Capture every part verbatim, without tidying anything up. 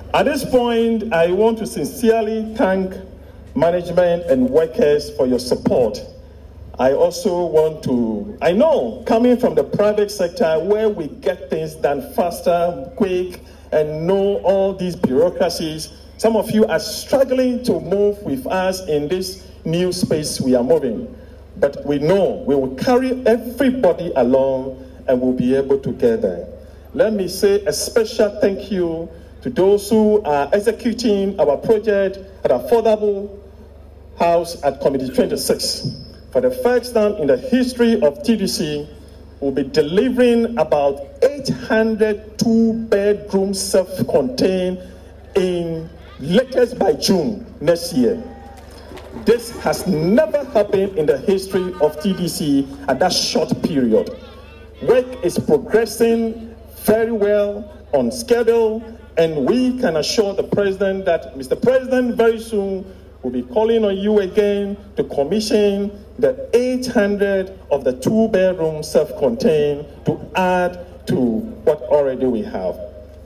At this point, I want to sincerely thank management and workers for your support. I also want to, I know, coming from the private sector where we get things done faster, quick, and know all these bureaucracies, some of you are struggling to move with us in this new space we are moving. But we know we will carry everybody along and we'll be able to get there. Let me say a special thank you to those who are executing our project at Affordable House at Committee twenty-six. For the first time in the history of T D C, we'll be delivering about eight hundred two-bedroom self-contained in latest by June next year. This has never happened in the history of T D C at that short period. Work is progressing very well on schedule, and we can assure the President that, Mister President, very soon we'll be calling on you again to commission the eight hundred of the two-bedroom self-contained to add to what already we have.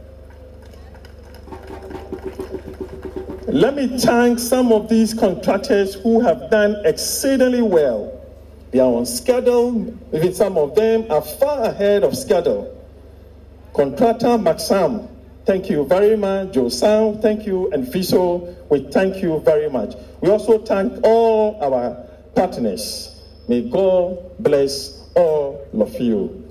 Let me thank some of these contractors who have done exceedingly well. They are on schedule, even some of them are far ahead of schedule. Contractor Maxam, thank you very much. Joe Sam, thank you. And Fiso, we thank you very much. We also thank all our partners. May God bless all of you.